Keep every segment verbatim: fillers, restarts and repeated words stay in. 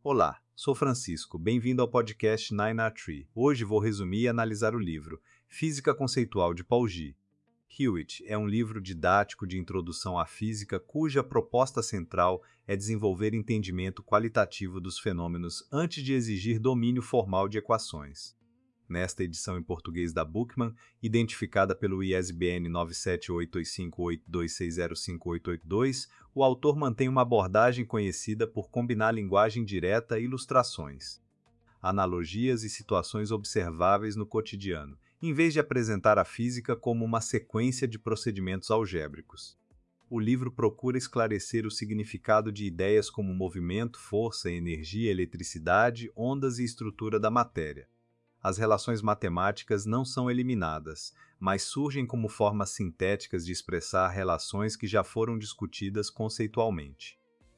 Olá, sou Francisco, bem-vindo ao podcast Nine R Tree. Hoje vou resumir e analisar o livro Física Conceitual de Paul G. Hewitt é um livro didático de introdução à física cuja proposta central é desenvolver entendimento qualitativo dos fenômenos antes de exigir domínio formal de equações. Nesta edição em português da Bookman, identificada pelo I S B N nove sete oito dois cinco oito dois seis zero cinco oito oito dois, o autor mantém uma abordagem conhecida por combinar linguagem direta e ilustrações, analogias e situações observáveis no cotidiano, em vez de apresentar a física como uma sequência de procedimentos algébricos. O livro procura esclarecer o significado de ideias como movimento, força, energia, eletricidade, ondas e estrutura da matéria. As relações matemáticas não são eliminadas, mas surgem como formas sintéticas de expressar relações que já foram discutidas conceitualmente.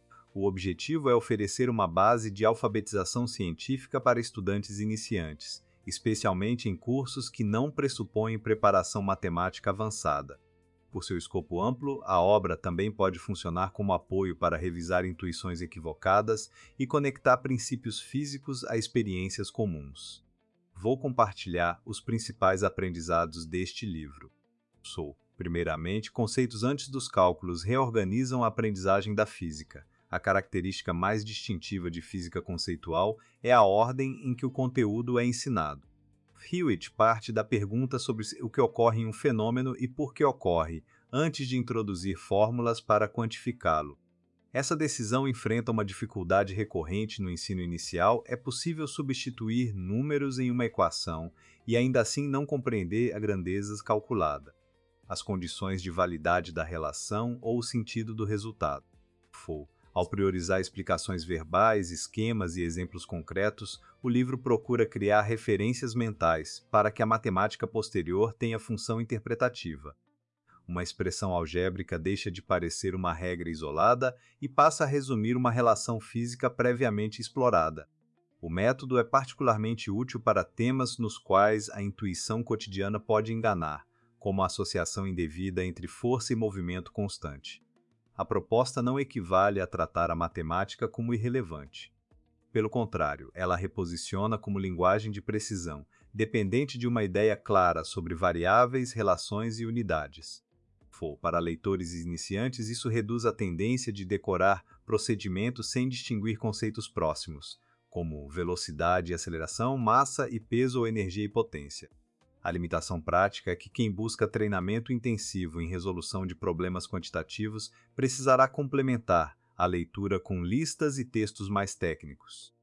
O objetivo é oferecer uma base de alfabetização científica para estudantes iniciantes, especialmente em cursos que não pressupõem preparação matemática avançada. Por seu escopo amplo, a obra também pode funcionar como apoio para revisar intuições equivocadas e conectar princípios físicos a experiências comuns. Vou compartilhar os principais aprendizados deste livro. Sou, primeiramente, conceitos antes dos cálculos reorganizam a aprendizagem da física. A característica mais distintiva de física conceitual é a ordem em que o conteúdo é ensinado. Hewitt parte da pergunta sobre o que ocorre em um fenômeno e por que ocorre, antes de introduzir fórmulas para quantificá-lo. Essa decisão enfrenta uma dificuldade recorrente no ensino inicial. É possível substituir números em uma equação e ainda assim não compreender a grandeza calculada, as condições de validade da relação ou o sentido do resultado. For, ao priorizar explicações verbais, esquemas e exemplos concretos, o livro procura criar referências mentais para que a matemática posterior tenha função interpretativa. Uma expressão algébrica deixa de parecer uma regra isolada e passa a resumir uma relação física previamente explorada. O método é particularmente útil para temas nos quais a intuição cotidiana pode enganar, como a associação indevida entre força e movimento constante. A proposta não equivale a tratar a matemática como irrelevante. Pelo contrário, ela a reposiciona como linguagem de precisão, dependente de uma ideia clara sobre variáveis, relações e unidades. Para leitores iniciantes, isso reduz a tendência de decorar procedimentos sem distinguir conceitos próximos, como velocidade e aceleração, massa e peso ou energia e potência. A limitação prática é que quem busca treinamento intensivo em resolução de problemas quantitativos precisará complementar a leitura com listas e textos mais técnicos.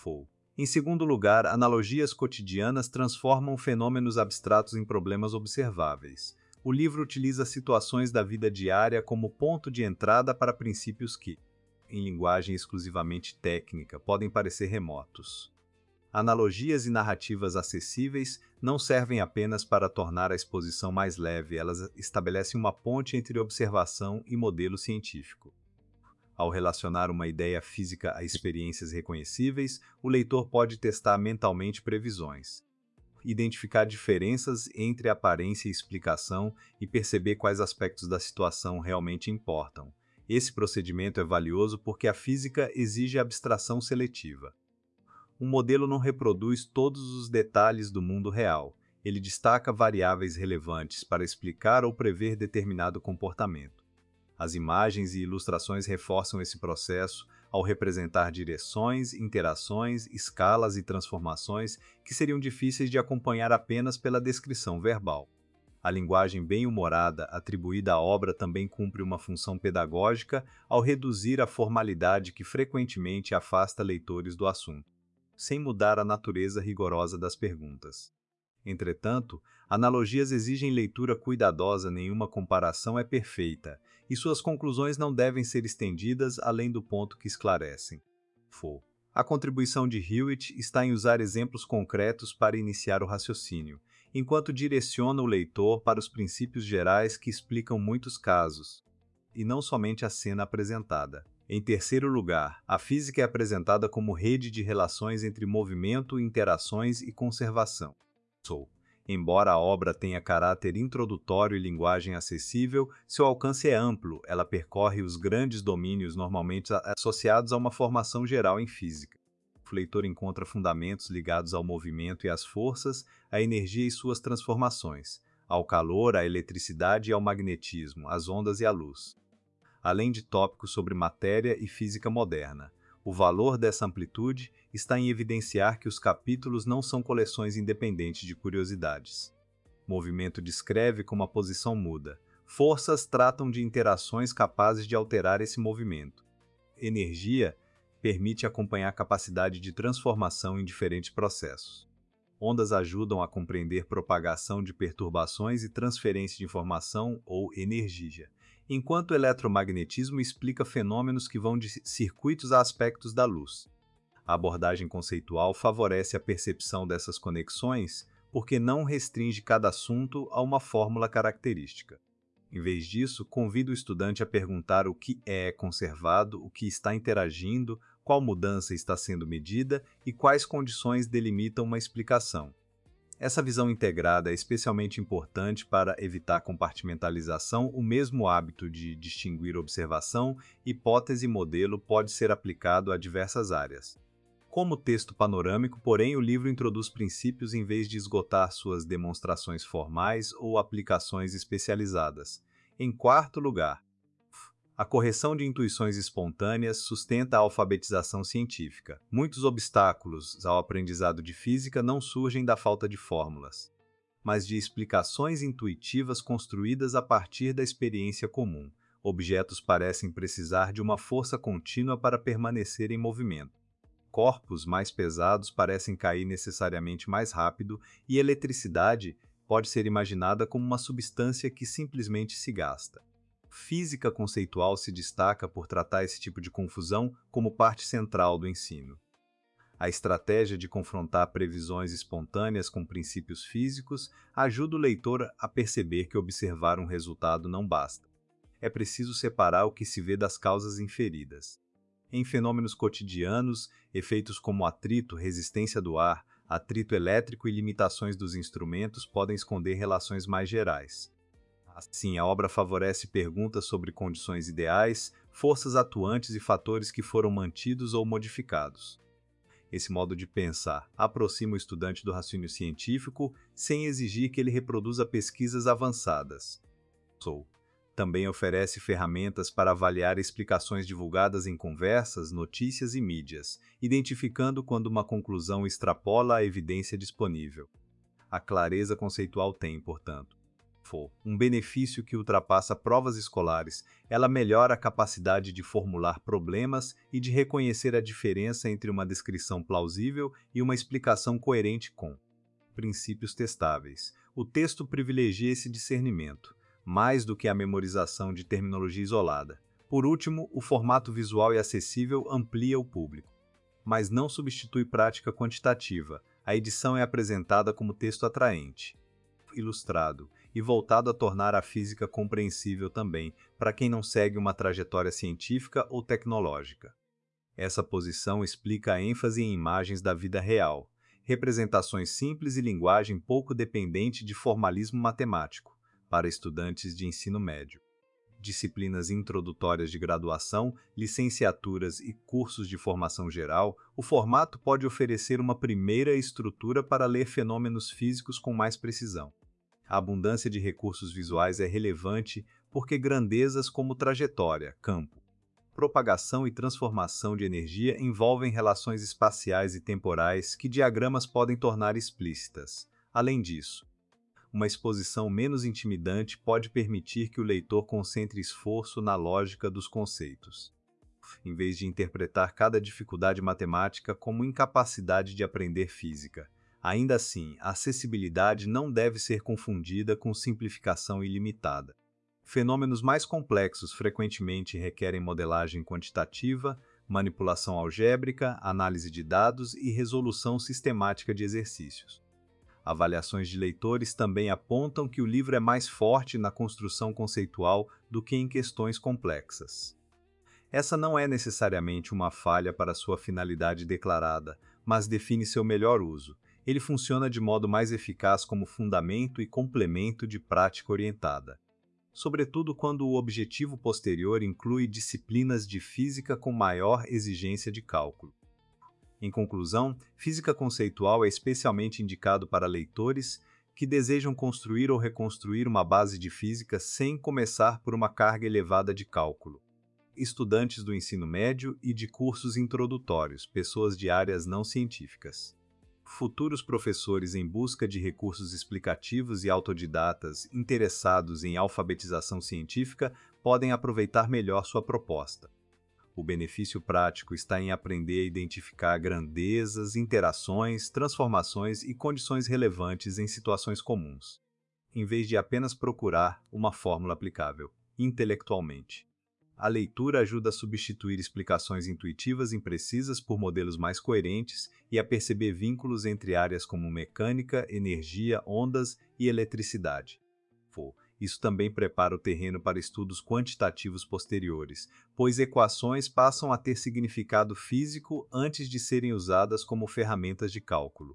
Em segundo lugar, analogias cotidianas transformam fenômenos abstratos em problemas observáveis. O livro utiliza situações da vida diária como ponto de entrada para princípios que, em linguagem exclusivamente técnica, podem parecer remotos. Analogias e narrativas acessíveis não servem apenas para tornar a exposição mais leve, elas estabelecem uma ponte entre observação e modelo científico. Ao relacionar uma ideia física a experiências reconhecíveis, o leitor pode testar mentalmente previsões, identificar diferenças entre aparência e explicação e perceber quais aspectos da situação realmente importam. Esse procedimento é valioso porque a física exige abstração seletiva. Um modelo não reproduz todos os detalhes do mundo real. Ele destaca variáveis relevantes para explicar ou prever determinado comportamento. As imagens e ilustrações reforçam esse processo ao representar direções, interações, escalas e transformações que seriam difíceis de acompanhar apenas pela descrição verbal. A linguagem bem-humorada atribuída à obra também cumpre uma função pedagógica ao reduzir a formalidade que frequentemente afasta leitores do assunto, sem mudar a natureza rigorosa das perguntas. Entretanto, analogias exigem leitura cuidadosa, nenhuma comparação é perfeita, e suas conclusões não devem ser estendidas além do ponto que esclarecem. For. A contribuição de Hewitt está em usar exemplos concretos para iniciar o raciocínio, enquanto direciona o leitor para os princípios gerais que explicam muitos casos, e não somente a cena apresentada. Em terceiro lugar, a física é apresentada como rede de relações entre movimento, interações e conservação. Sou. Embora a obra tenha caráter introdutório e linguagem acessível, seu alcance é amplo, ela percorre os grandes domínios normalmente associados a uma formação geral em física. O leitor encontra fundamentos ligados ao movimento e às forças, à energia e suas transformações, ao calor, à eletricidade e ao magnetismo, às ondas e à luz, além de tópicos sobre matéria e física moderna. O valor dessa amplitude está em evidenciar que os capítulos não são coleções independentes de curiosidades. Movimento descreve como a posição muda. Forças tratam de interações capazes de alterar esse movimento. Energia permite acompanhar a capacidade de transformação em diferentes processos. Ondas ajudam a compreender propagação de perturbações e transferência de informação ou energia, enquanto o eletromagnetismo explica fenômenos que vão de circuitos a aspectos da luz. A abordagem conceitual favorece a percepção dessas conexões porque não restringe cada assunto a uma fórmula característica. Em vez disso, convida o estudante a perguntar o que é conservado, o que está interagindo, qual mudança está sendo medida e quais condições delimitam uma explicação. Essa visão integrada é especialmente importante para evitar compartimentalização. O mesmo hábito de distinguir observação, hipótese e modelo pode ser aplicado a diversas áreas. Como texto panorâmico, porém, o livro introduz princípios em vez de esgotar suas demonstrações formais ou aplicações especializadas. Em quarto lugar, a correção de intuições espontâneas sustenta a alfabetização científica. Muitos obstáculos ao aprendizado de física não surgem da falta de fórmulas, mas de explicações intuitivas construídas a partir da experiência comum. Objetos parecem precisar de uma força contínua para permanecer em movimento. Corpos mais pesados parecem cair necessariamente mais rápido e eletricidade pode ser imaginada como uma substância que simplesmente se gasta. Física conceitual se destaca por tratar esse tipo de confusão como parte central do ensino. A estratégia de confrontar previsões espontâneas com princípios físicos ajuda o leitor a perceber que observar um resultado não basta. É preciso separar o que se vê das causas inferidas. Em fenômenos cotidianos, efeitos como atrito, resistência do ar, atrito elétrico e limitações dos instrumentos podem esconder relações mais gerais. Assim, a obra favorece perguntas sobre condições ideais, forças atuantes e fatores que foram mantidos ou modificados. Esse modo de pensar aproxima o estudante do raciocínio científico sem exigir que ele reproduza pesquisas avançadas. Também oferece ferramentas para avaliar explicações divulgadas em conversas, notícias e mídias, identificando quando uma conclusão extrapola a evidência disponível. A clareza conceitual tem, portanto, um benefício que ultrapassa provas escolares. Ela melhora a capacidade de formular problemas e de reconhecer a diferença entre uma descrição plausível e uma explicação coerente com princípios testáveis. O texto privilegia esse discernimento, mais do que a memorização de terminologia isolada. Por último, o formato visual e acessível amplia o público, mas não substitui prática quantitativa. A edição é apresentada como texto atraente, ilustrado e voltado a tornar a física compreensível também para quem não segue uma trajetória científica ou tecnológica. Essa posição explica a ênfase em imagens da vida real, representações simples e linguagem pouco dependente de formalismo matemático, para estudantes de ensino médio. Disciplinas introdutórias de graduação, licenciaturas e cursos de formação geral, o formato pode oferecer uma primeira estrutura para ler fenômenos físicos com mais precisão. A abundância de recursos visuais é relevante porque grandezas como trajetória, campo, propagação e transformação de energia envolvem relações espaciais e temporais que diagramas podem tornar explícitas. Além disso, uma exposição menos intimidante pode permitir que o leitor concentre esforço na lógica dos conceitos, em vez de interpretar cada dificuldade matemática como incapacidade de aprender física. Ainda assim, a acessibilidade não deve ser confundida com simplificação ilimitada. Fenômenos mais complexos frequentemente requerem modelagem quantitativa, manipulação algébrica, análise de dados e resolução sistemática de exercícios. Avaliações de leitores também apontam que o livro é mais forte na construção conceitual do que em questões complexas. Essa não é necessariamente uma falha para sua finalidade declarada, mas define seu melhor uso. Ele funciona de modo mais eficaz como fundamento e complemento de prática orientada, sobretudo quando o objetivo posterior inclui disciplinas de física com maior exigência de cálculo. Em conclusão, física conceitual é especialmente indicado para leitores que desejam construir ou reconstruir uma base de física sem começar por uma carga elevada de cálculo. Estudantes do ensino médio e de cursos introdutórios, pessoas de áreas não científicas. Futuros professores em busca de recursos explicativos e autodidatas interessados em alfabetização científica podem aproveitar melhor sua proposta. O benefício prático está em aprender a identificar grandezas, interações, transformações e condições relevantes em situações comuns, em vez de apenas procurar uma fórmula aplicável, intelectualmente. A leitura ajuda a substituir explicações intuitivas imprecisas por modelos mais coerentes e a perceber vínculos entre áreas como mecânica, energia, ondas e eletricidade. Isso também prepara o terreno para estudos quantitativos posteriores, pois equações passam a ter significado físico antes de serem usadas como ferramentas de cálculo.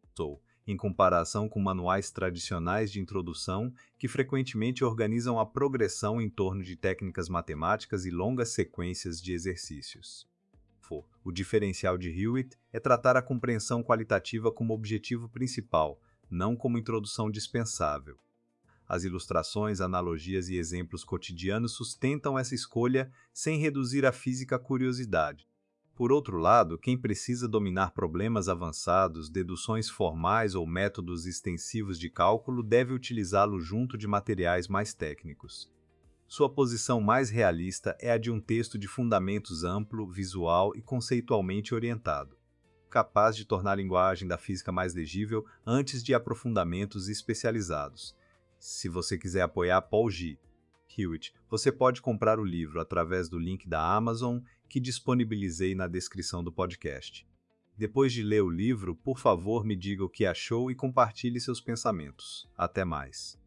Em comparação com manuais tradicionais de introdução, que frequentemente organizam a progressão em torno de técnicas matemáticas e longas sequências de exercícios. O diferencial de Hewitt é tratar a compreensão qualitativa como objetivo principal, não como introdução dispensável. As ilustrações, analogias e exemplos cotidianos sustentam essa escolha sem reduzir a física à curiosidade. Por outro lado, quem precisa dominar problemas avançados, deduções formais ou métodos extensivos de cálculo deve utilizá-lo junto de materiais mais técnicos. Sua posição mais realista é a de um texto de fundamentos amplo, visual e conceitualmente orientado, capaz de tornar a linguagem da física mais legível antes de aprofundamentos especializados. Se você quiser apoiar Paul G. Hewitt, você pode comprar o livro através do link da Amazon que disponibilizei na descrição do podcast. Depois de ler o livro, por favor, me diga o que achou e compartilhe seus pensamentos. Até mais.